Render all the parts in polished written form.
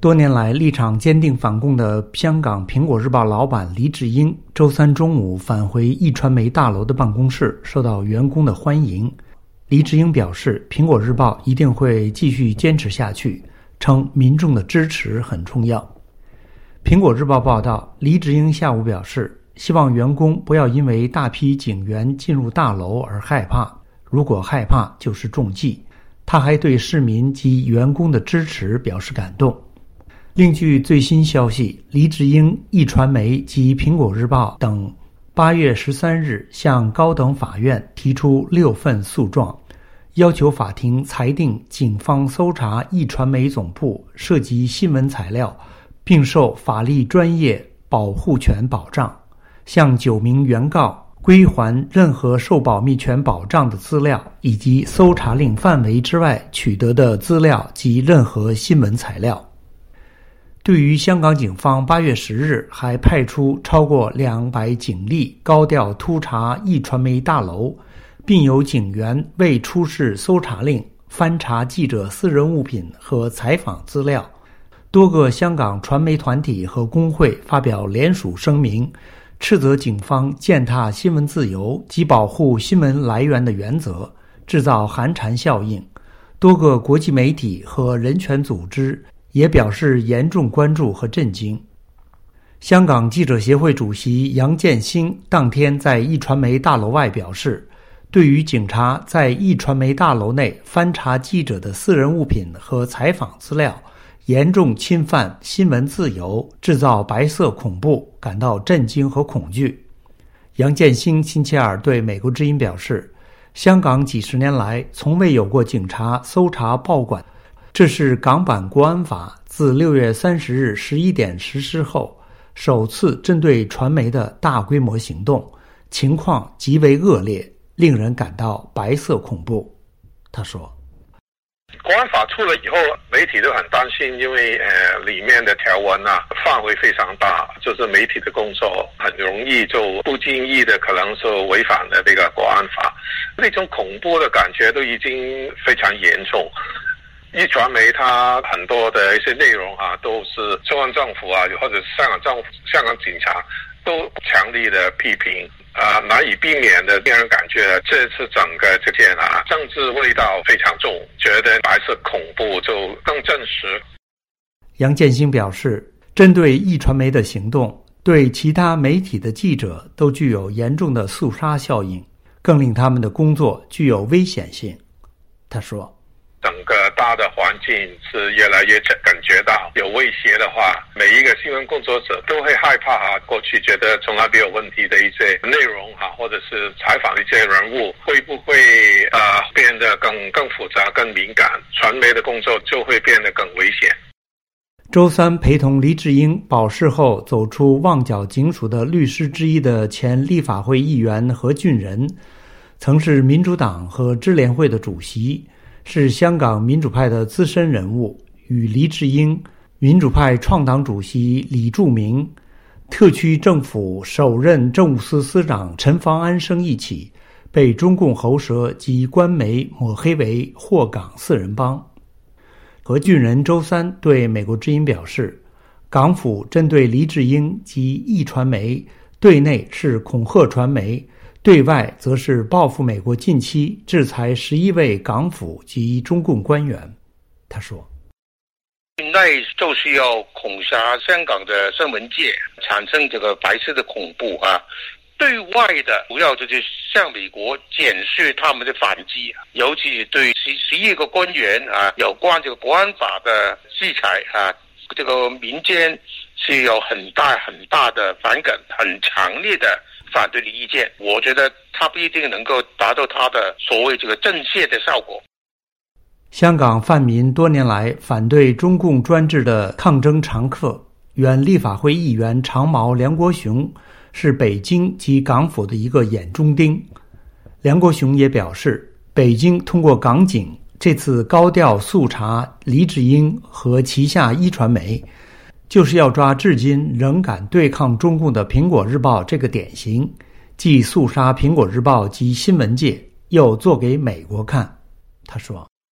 多年来立场坚定反共的香港《苹果日报》老板黎智英周三中午返回壹传媒大楼的办公室，受到员工的欢迎。黎智英表示，《苹果日报》一定会继续坚持下去，称民众的支持很重要。《苹果日报》报道，黎智英下午表示，希望员工不要因为大批警员进入大楼而害怕，如果害怕就是中计。他还对市民及员工的支持表示感动。另据最新消息，黎智英、壹传媒及苹果日报等8月13日向高等法院提出6份诉状，要求法庭裁定警方搜查壹传媒总部涉及新闻材料，并受法律专业保护权保障，向9名原告归还任何受保密权保障的资料，以及搜查令范围之外取得的资料及任何新闻材料。对于香港警方8月10日还派出超过200警力高调突查壹传媒大楼，并有警员未出示搜查令翻查记者私人物品和采访资料，多个香港传媒团体和工会发表联署声明，斥责警方践踏新闻自由及保护新闻来源的原则，制造寒蝉效应。多个国际媒体和人权组织也表示严重关注和震惊。香港记者协会主席杨建兴当天在壹传媒大楼外表示，对于警察在壹传媒大楼内翻查记者的私人物品和采访资料，严重侵犯新闻自由，制造白色恐怖，感到震惊和恐惧。杨建兴星期二对美国之音表示，香港几十年来从未有过警察搜查报馆，这是港版国安法自6月30日11点实施后首次针对传媒的大规模行动，情况极为恶劣，令人感到白色恐怖。他说， 国安法出了以后，媒体都很担心，因为里面的条文范围非常大，就是媒体的工作很容易就不经意的可能是违反了这个国安法，那种恐怖的感觉都已经非常严重。壹传媒它很多的一些内容都是中央政府或者香港政府、香港警察都强力的批评难以避免的令人感觉这次整个这件政治味道非常重，觉得白色恐怖就更真实。 杨建兴表示，针对壹传媒的行动对其他媒体的记者都具有严重的肃杀效应，更令他们的工作具有危险性。他说， 整个大的环境是越来越感觉到有威胁的话，每一个新闻工作者都会害怕过去觉得从来没有问题的一些内容或者是采访的一些人物会不会变得更复杂、更敏感，传媒的工作就会变得更危险。 周三陪同黎智英保释后走出旺角警署的律师之一的前立法会议员何俊仁，曾是民主党和支联会的主席，是香港民主派的资深人物，与黎智英、民主派创党主席李柱铭、特区政府首任政务司司长陈方安生一起被中共喉舌及官媒抹黑为祸港四人帮。何俊仁周三对美国之音表示，港府针对黎智英及壹传媒，对内是恐吓传媒，对外则是报复美国近期制裁11位港府及中共官员。他说， 内就是要恐吓香港的新闻界，产生这个白色的恐怖对外的主要就是向美国检视他们的反击，尤其是对11个官员有关这个国安法的制裁这个民间是有很大的反感，很强烈的反对的意见。我觉得他不一定能够达到他的所谓这个震慑的效果。 香港泛民多年来反对中共专制的抗争常客，原立法会议员长毛梁国雄是北京及港府的一个眼中钉。梁国雄也表示，北京通过港警这次高调肃查黎智英和旗下壹传媒，就是要抓至今仍敢对抗中共的苹果日报这个典型，既肃杀苹果日报及新闻界，又做给美国看。他说，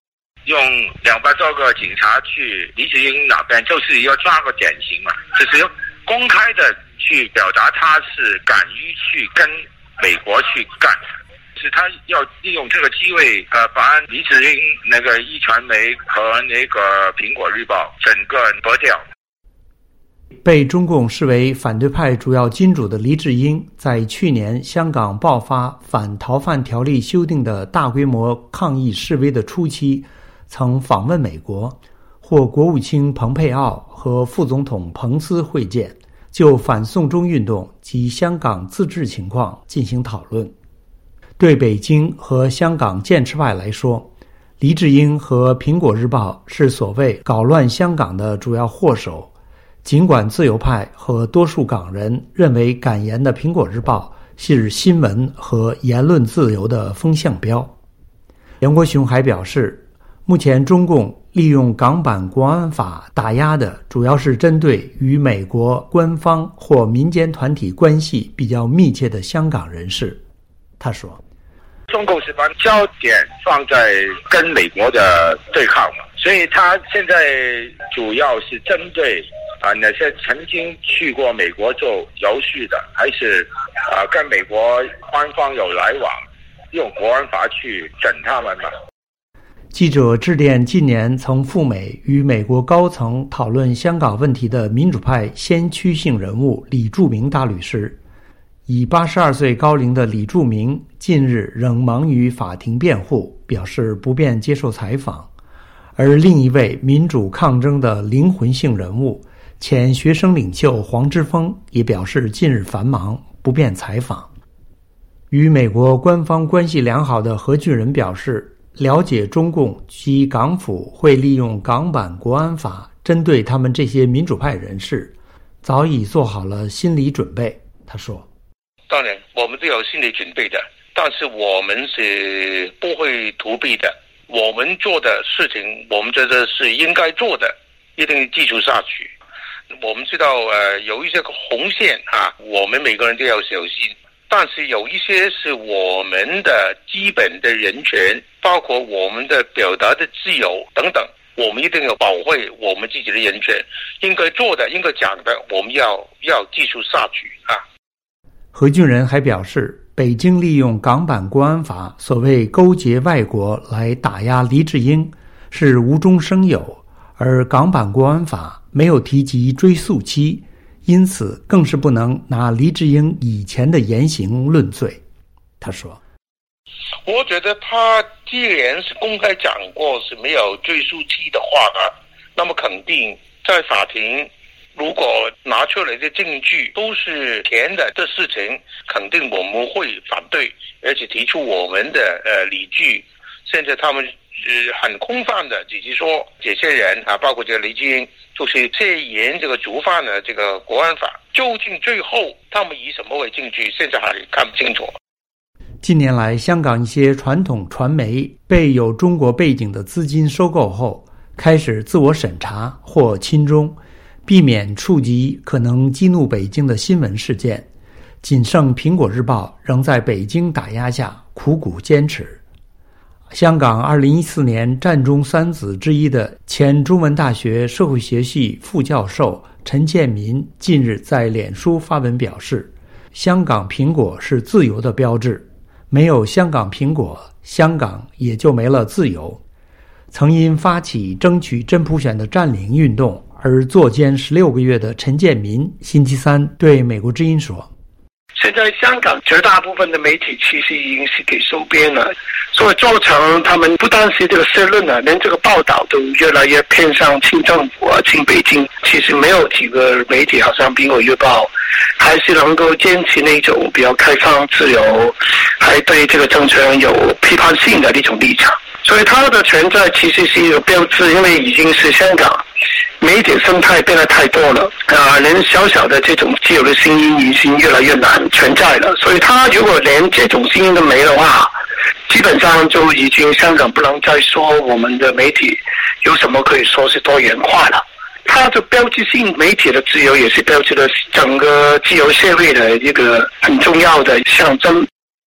用200多个警察去黎智英那边，就是要抓个典型嘛，就是公开的去表达他是敢于去跟美国去干，是他要利用这个机会把黎智英那个壹传媒和那个苹果日报整个割掉。 被中共视为反对派主要金主的黎智英，在去年香港爆发反逃犯条例修订的大规模抗议示威的初期，曾访问美国，或国务卿蓬佩奥和副总统彭斯会见，就反送中运动及香港自治情况进行讨论。对北京和香港建制派来说，黎智英和苹果日报是所谓搞乱香港的主要祸首。尽管自由派和多数港人认为敢言的苹果日报是新闻和言论自由的风向标，杨国雄还表示，目前中共利用港版国安法打压的主要是针对与美国官方或民间团体关系比较密切的香港人士。他说， 中共是把焦点放在跟美国的对抗嘛，所以他现在主要是针对那些曾经去过美国做游说的，还是跟美国官方有来往，用国安法去整他们嘛。 记者致电近年曾赴美与美国高层讨论香港问题的民主派先驱性人物李柱铭大律师。已82岁高龄的李柱铭近日仍忙于法庭辩护，表示不便接受采访。而另一位民主抗争的灵魂性人物前学生领袖黄之锋也表示近日繁忙，不便采访。与美国官方关系良好的何俊仁表示，了解中共及港府会利用港版国安法针对他们这些民主派人士，早已做好了心理准备。他说， 当然我们都有心理准备的，但是我们是不会逃避的，我们做的事情我们觉得是应该做的，一定继续下去。我们知道有一些红线我们每个人都要小心，但是有一些是我们的基本的人权，包括我们的表达的自由等等，我们一定要保护我们自己的人权，应该做的应该讲的我们要继续下去何俊仁还表示，北京利用港版国安法所谓勾结外国来打压黎智英是无中生有，而港版国安法没有提及追诉期，因此更是不能拿黎智英以前的言行论罪。他说， 我觉得他既然是公开讲过是没有追诉期的话那么肯定在法庭如果拿出来的证据都是甜的事情，肯定我们会反对，而且提出我们的理据。现在他们很空泛的只是说这些人包括这个黎智英就是涉嫌这个触犯了这个国安法，究竟最后他们以什么为证据，现在还看不清楚。 近年来，香港一些传统传媒被有中国背景的资金收购后，开始自我审查或亲中，避免触及可能激怒北京的新闻事件。仅剩苹果日报仍在北京打压下苦苦坚持。香港2014年战中三子之一的前中文大学社会学系副教授陈建民近日在脸书发文表示，香港苹果是自由的标志，没有香港苹果，香港也就没了自由。曾因发起争取真普选的占领运动而坐监16个月的陈建民星期三对美国之音说， 现在香港绝大部分的媒体其实已经是给收编了，所以造成他们不单是这个社论连这个报道都越来越偏向亲政府亲北京。其实没有几个媒体好像苹果日报还是能够坚持那种比较开放自由，还对这个政权有批判性的那种立场。所以它的存在其实是一个标志，因为已经是香港媒体生态变得太多了连小小的这种自由的声音已经越来越难存在了。所以它如果连这种声音都没的话，基本上就已经香港不能再说我们的媒体有什么可以说是多元化了。它的标志性媒体的自由也是标志了整个自由社会的一个很重要的象征。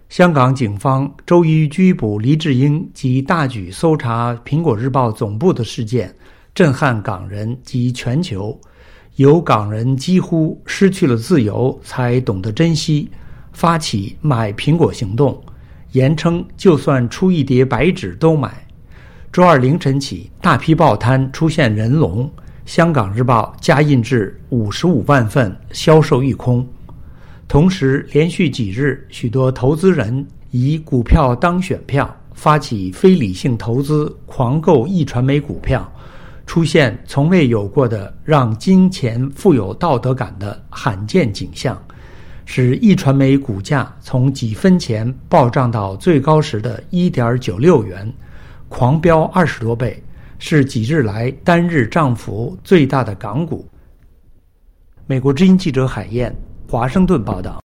香港警方周一拘捕黎智英及大举搜查苹果日报总部的事件，震撼港人及全球，有港人几乎失去了自由才懂得珍惜，发起买苹果行动，言称就算出一叠白纸都买。周二凌晨起，大批报摊出现人龙，香港日报加印至55万份，销售一空。同时，连续几日，许多投资人以股票当选票，发起非理性投资，狂购壹传媒股票，出现从未有过的让金钱富有道德感的罕见景象，使壹传媒股价从几分钱暴涨到最高时的 1.96 元，狂飙20多倍，是几日来单日涨幅最大的港股。美国之音记者海燕华盛顿报道。